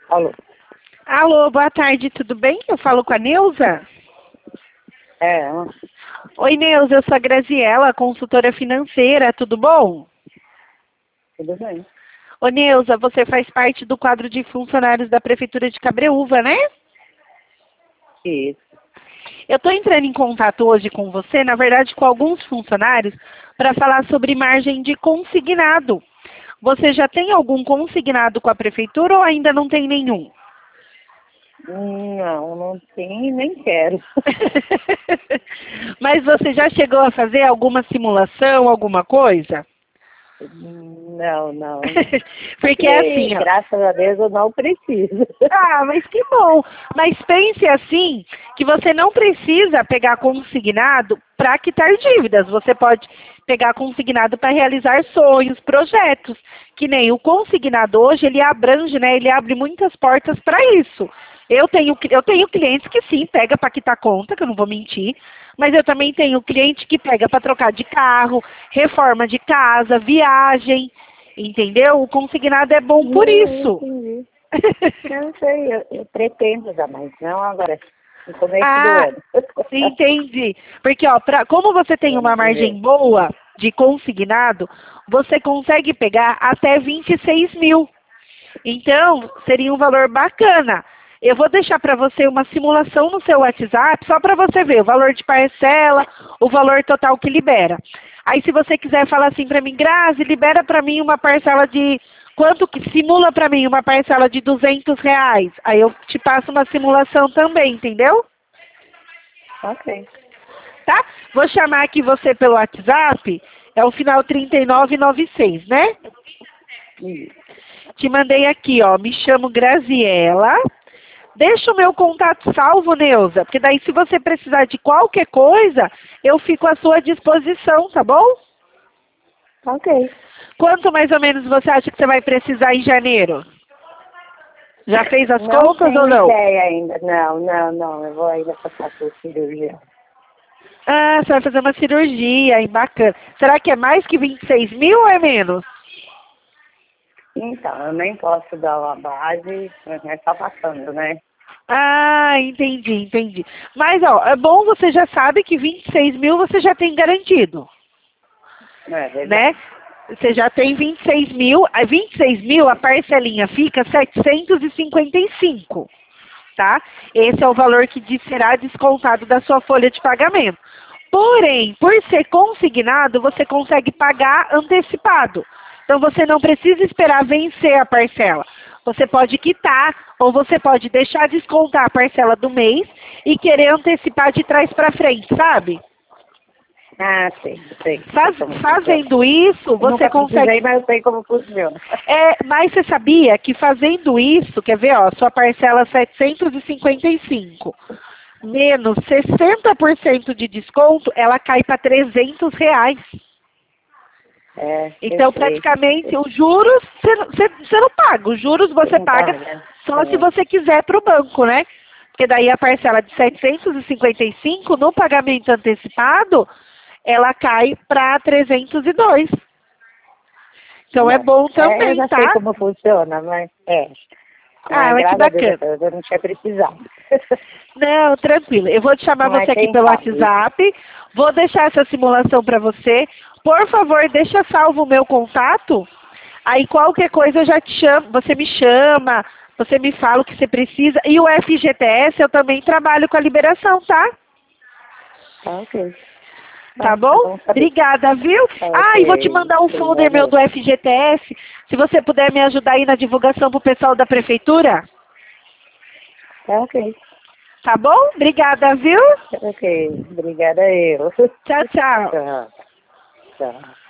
Alô? Alô, boa tarde, tudo bem? Eu falo com a Neuza? É, Oi, Neuza, eu sou a Graziela, consultora financeira, tudo bom? tudo bem. Ô, Neuza, você faz parte do quadro de funcionários da Prefeitura de Cabreúva, né? Isso. Eu estou entrando em contato hoje com você, na verdade com alguns funcionários, para falar sobre margem de consignado. Você já tem algum consignado com a Prefeitura ou ainda não tem nenhum? Não tem nem quero. Mas você já chegou a fazer alguma simulação, alguma coisa? Não. Porque é assim, ó. Graças a Deus eu não preciso. Ah, mas que bom. Mas pense assim, que você não precisa pegar consignado para quitar dívidas. Você pode pegar consignado para realizar sonhos, projetos. Que nem o consignado hoje, ele abrange, né? Ele abre muitas portas para isso. Eu tenho clientes que sim, pega para quitar conta, que eu não vou mentir. Mas eu também tenho cliente que pega para trocar de carro, reforma de casa, viagem. Entendeu? O consignado é bom por isso. Entendi. Eu não sei, eu pretendo já, mas não agora, no começo do Ah, ano. entendi. Porque, ó, como você tem uma Vamos ver. margem boa de consignado, você consegue pegar até 26 mil. Então, seria um valor bacana. Eu vou deixar para você uma simulação no seu WhatsApp, só para você ver o valor de parcela, o valor total que libera. Aí, se você quiser falar assim para mim, Grazi, libera para mim uma parcela de... Quanto que simula para mim uma parcela de R$ 200? Aí eu te passo uma simulação também, entendeu? Ok. Tá? Vou chamar aqui você pelo WhatsApp, é o final 3996, né? Isso. Te mandei aqui, ó, me chamo Graziela. Deixa o meu contato salvo, Neuza, porque daí se você precisar de qualquer coisa, eu fico à sua disposição, tá bom? Ok. Quanto mais ou menos você acha que você vai precisar em janeiro? Já fez as Não contas ou tenho não? ideia ainda. Não. Eu vou ainda passar por cirurgia. Ah, você vai fazer uma cirurgia, hein? Bacana. Será que é mais que 26 mil ou é menos? Então, eu nem posso dar uma base, é só passando, né? Ah, entendi. Mas, ó, é bom, você já sabe que 26 mil você já tem garantido, Não é né? verdade? Você já tem 26 mil, a 26 mil a parcelinha fica 755, tá? Esse é o valor que será descontado da sua folha de pagamento. Porém, por ser consignado, você consegue pagar antecipado. Então, você não precisa esperar vencer a parcela. Você pode quitar ou você pode deixar descontar a parcela do mês e querer antecipar de trás para frente, sabe? Ah, sei como funciona. Fazendo isso, Eu você nunca precisei, consegue... mas eu sei como funciona. Mas você sabia que fazendo isso, quer ver, ó, sua parcela é 755, menos 60% de desconto, ela cai para R$ 300. É, eu Então, sei. praticamente, os juros, você não paga. Os juros você Não paga paga. só se É. você quiser para o banco, né? Porque daí a parcela de 755, no pagamento antecipado, ela cai para 302. Então, é Não. bom Eu também, já sei tá? como funciona, mas Ah, Mas mas que graças a Deus bacana. eu não tinha precisado. Não, tranquilo. Eu vou te chamar Mas você aqui quem pelo sabe? WhatsApp. Vou deixar essa simulação para você. Por favor, deixa salvo o meu contato. Aí qualquer coisa eu já te chamo, você me chama, você me fala o que você precisa. E o FGTS eu também trabalho com a liberação, tá? Tá ok. Tá Tá bom? bom saber. Obrigada, viu? Tá Ah, e vou te ok. mandar um folder meu Obrigada. do FGTS. Se você puder me ajudar aí na divulgação pro pessoal da prefeitura. Tá ok. Tá bom? Obrigada, viu? Tá ok. Obrigada eu. Tchau, tchau. Tchau. Tchau.